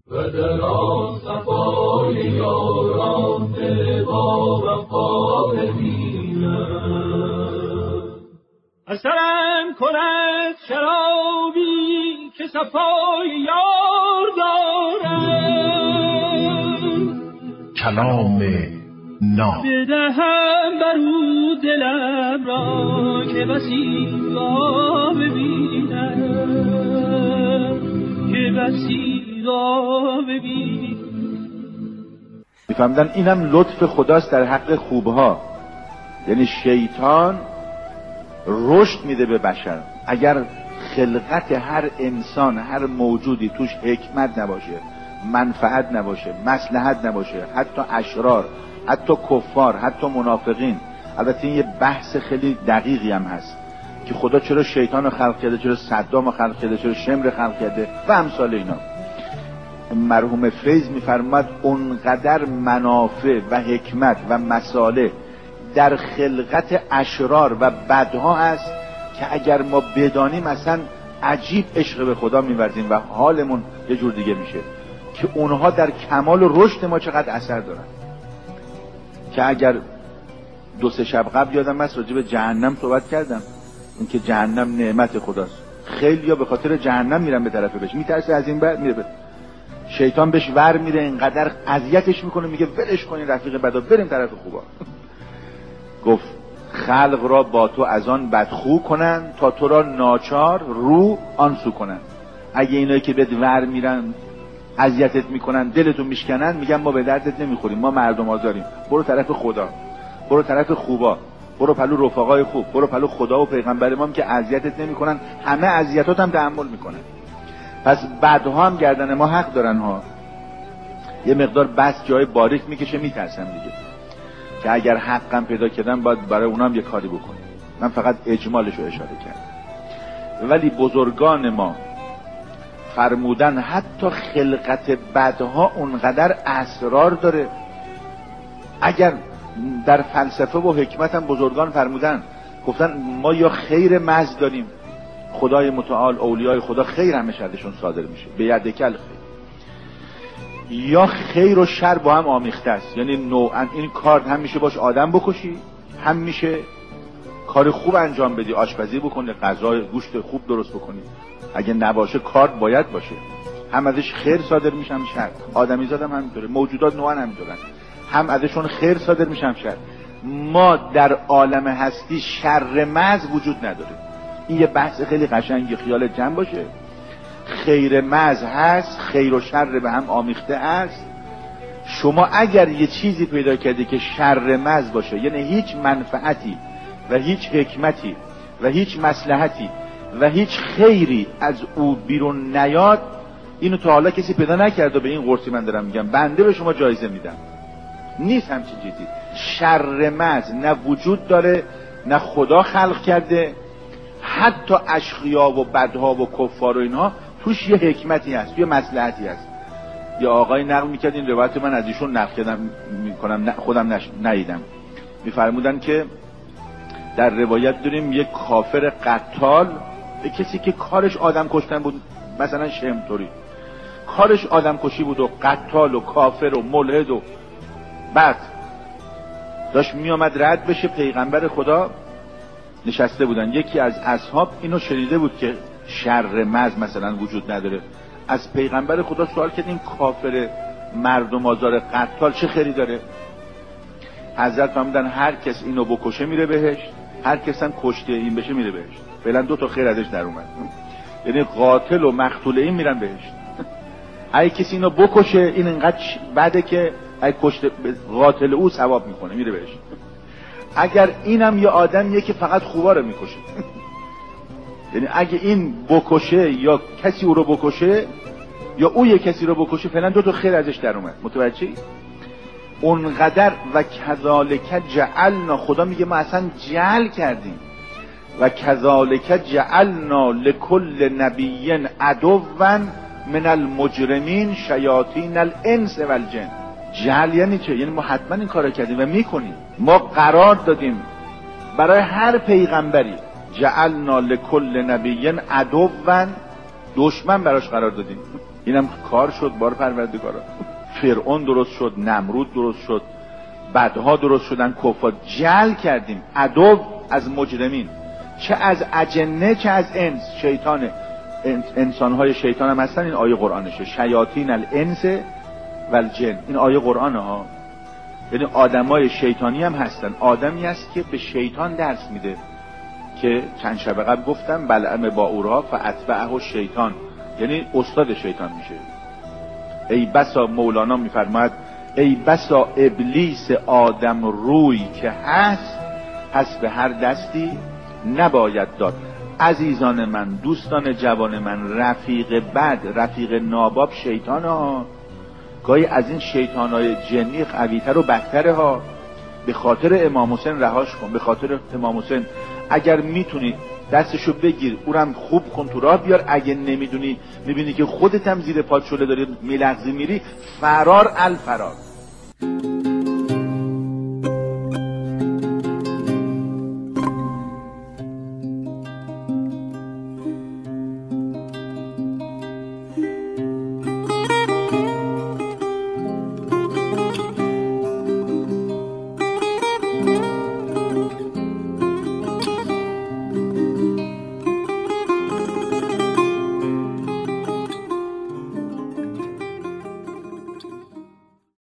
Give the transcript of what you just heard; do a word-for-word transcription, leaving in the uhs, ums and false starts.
و در آن صفای یاران دل با وفا ببینم. اثرم کند شرابی که صفای یار دارم، کلام ناب بدهم بر او دلم را که بسی را ببینم، که بسی را ببینم. میفهمدن اینم لطف خداست در حق خوبها. یعنی شیطان رشد میده به بشر. اگر خلقت هر انسان، هر موجودی توش حکمت نباشه، منفعت نباشه، مصلحت نباشه، حتی اشرار، حتی کفار، حتی منافقین. البته این یه بحث خیلی دقیقی هم هست که خدا چرا شیطان رو خلق کرده، چرا صدام رو خلق کرده، چرا شمر رو خلق کرده و امثال اینا. مرحوم فیض میفرماد اونقدر منافع و حکمت و مصالح در خلقت اشرار و بدها هست که اگر ما بدانیم اصلا عجیب عشق به خدا می‌ورزیم و حالمون یه جور دیگه میشه که اونها در کمال و رشد ما چقدر اثر دارن. که اگر دو سه شب قبل یادم هست راجع به جهنم صحبت کردم، اینکه جهنم نعمت خداست. خیلی‌ها به خاطر جهنم میرن به طرف بهش، میترسه از این بعد میره به شیطان بهش ور میره، اینقدر اذیتش میکنه میگه ولش کنین رفیق بدا بریم طرف خوبا. گفت خلق را با تو از آن بدخو کنن تا تو را ناچار رو آن سو کنن. اگه اینایی که بهت ور میرن اذیتت میکنن دلتو میشکنن، میگن ما به دردت نمیخوریم، ما مردم آزاریم، برو طرف خدا، برو طرف خوبا، برو پلو رفقای خوب، برو پلو خدا و پیغمبر ما که اذیتت نمیکنن، همه اذیتات هم تحمل میکنن. پس بعدها هم گردن ما حق دارن ها. یه مقدار بس جای باریک میکشه، میترسم دیگه که اگر حقم پیدا کردن باید برای اونم یه کاری بکنیم. من فقط اجمالش رو اشاره کردم. ولی بزرگان ما فرمودن حتی خلقت بدها اونقدر اسرار داره. اگر در فلسفه و حکمت هم بزرگان فرمودن، گفتن ما یا خیر محض داریم، خدای متعال اولیای خدا خیر همه ازشون صادر میشه، به یدکل خیر، یا خیر و شر با هم آمیخته است. یعنی نوعا این کار هم میشه باش آدم بکشی، هم میشه کار خوب انجام بدی، آشپزی بکنی، غذا گوشت خوب درست بکنی. اگه نباشه کار باید باشه، هم ازش خیر صادر میشه هم شر. آدمیزاد هم همینطوره، موجودات نوعا همینطورن، هم ازشون خیر صادر میشه هم شر. ما در عالم هستی شر محض وجود نداره. این یه بحث خیلی قشنگی، خیال جمع باشه. خیر محض هست، خیر و شر به هم آمیخته است. شما اگر یه چیزی پیدا کردی که شر محض باشه، یعنی هیچ منفعتی و هیچ حکمتی و هیچ مصلحتی و هیچ خیری از او بیرون نیاد، اینو تا حالا کسی پیدا نکرده. به این قرصی من دارم میگم، بنده به شما جایزه میدم. نیست همچین چیزی. شر محض نه وجود داره، نه خدا خلق کرده. حتی اشقیا و بدها و کفار و اینها توش یه حکمتی هست، یه مصلحتی هست. یه آقای نقل میکرد، این روایت من از ایشون نقل کردم میکنم، خودم نش... ندیدم. میفرمودن که در روایت داریم یک کافر قتال، یک کسی که کارش آدم کشتن بود، مثلا شمطوری کارش آدم کشی بود و قتال و کافر و ملحد و بعد داشت میامد رد بشه، پیغمبر خدا نشسته بودن. یکی از اصحاب اینو شنیده بود که شر محض مثلا وجود نداره، از پیغمبر خدا سوال کرد این کافر مردم آزار قتال چه خیری داره؟ حضرت فرمودن هر کس اینو بکشه میره بهشت، هر کس هم کشته این بشه میره بهشت. فعلا دو تا خیر ازش در اومد، یعنی قاتل و مقتول این میرن بهشت. اگه کسی اینو بکشه این انقدر بده که اگه کشته قاتل او ثواب میکنه میره بهشت. اگر اینم یه آدمیه که فقط خوبا رو میکشه، یعنی اگه این بکشه یا کسی او رو بکشه یا او یه کسی رو بکشه، فعلا دو تا خیر ازش در اومد. متوجهی؟ اونقدر و کذالک جعلنا، خدا میگه ما اصلا جعل کردیم، و کذالک جعلنا لکل نبی عدوا من المجرمین شیاطین الانس والجن. جعل یعنی چه؟ یعنی ما حتما این کارو کردیم و میکنیم. ما قرار دادیم برای هر پیغمبری، جعلنا لکل نبی عدوا، دشمن براش قرار دادیم. اینم کار شد بار پروردگارا. فرعون درست شد، نمرود درست شد، بعدها درست شدن کفار. جل کردیم عدو از مجرمین، چه از اجنه چه از انس. شیطان انسانهای شیطان هم هستن. این آیه قرآنشه، شیاطین الانس و الجن. این آیه قرآنه ها. یعنی آدمای شیطانی هم هستن. آدمی هست که به شیطان درس میده که چند شب قبل گفتم بلعم با اورها فاتبعه شیطان، یعنی استاد شیطان میشه. ای بسا مولانا میفرماید ای بسا ابلیس آدم روی که هست، پس به هر دستی نباید داد. عزیزان من، دوستان جوان من، رفیق بد، رفیق ناباب شیطان ها. گاهی از این شیطان های جنی قویتر و بدتره ها. به خاطر امام حسین رهاش کن، به خاطر امام حسین. اگر میتونی دستشو بگیر، اونم خوب کن تو راه بیار. اگه نمیدونی، میبینی که خودت هم زیر پات شله داری میلغزی میری، فرار الفرار.